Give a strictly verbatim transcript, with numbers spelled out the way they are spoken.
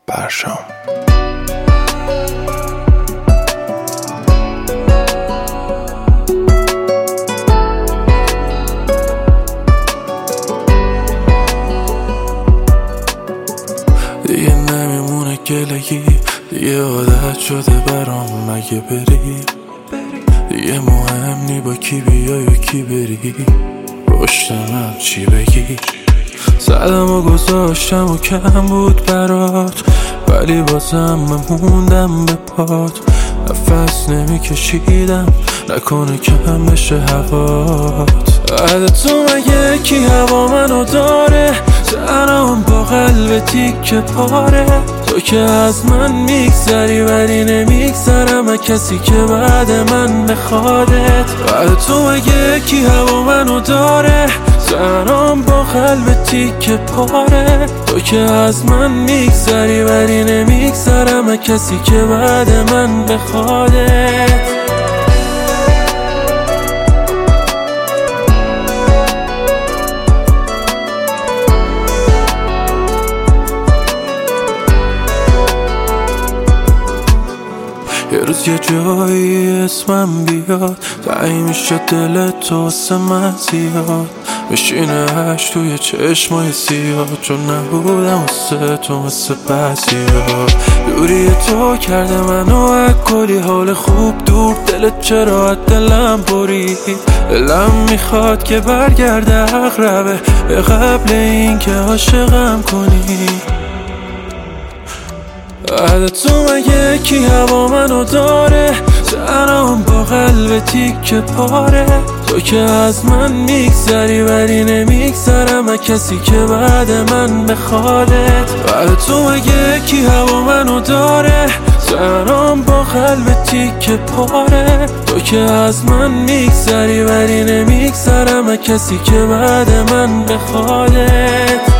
برشام. دیگه نمیمونه گلگی، دیگه عادت شده برام مگه بری. دیگه مهم نی با کی بیای و کی بری، پشت من چی بگی. زدم و گذاشتم و کم بود برات، ولی بازم موندم به پات. نفس نمی کشیدم نکنه کم بشه هوات. بعد تو مگه کی هوا منو داره، زنم با قلب تیک پاره. تو که از من میگذری ولی نمیگذرم از کسی که بعد من بخوادت. بعد تو مگه کی هوا منو داره، زنم با قلب تیک پاره. تو که از من میگذری ولی نمیگذرم از کسی که بعد من بخوادت. یه روز یه جایی اسمم بیاد، تایی میشه دل تو واسه من زیاد. بشینه هش توی چشمای سیاه، چون نبودم واسه تو مثل بعضیا. دوری تو کرده منو از کلی حال خوب دور، دلت چرا از دلم برید. دلم میخواد که برگرده عقربه به قبل این که عاشقم کنی. بعد تو مگه کی هوا منو داره، زنم با قلب تیک پاره. تو که از من میگذری ولی نمیگذرم از کسی که بعد من بخوادت. بعد تو مگه کی هوا منو داره، زنم با قلب تیک پاره. تو که از من میگذری ولی نمیگذرم از کسی که بعد من بخوادت.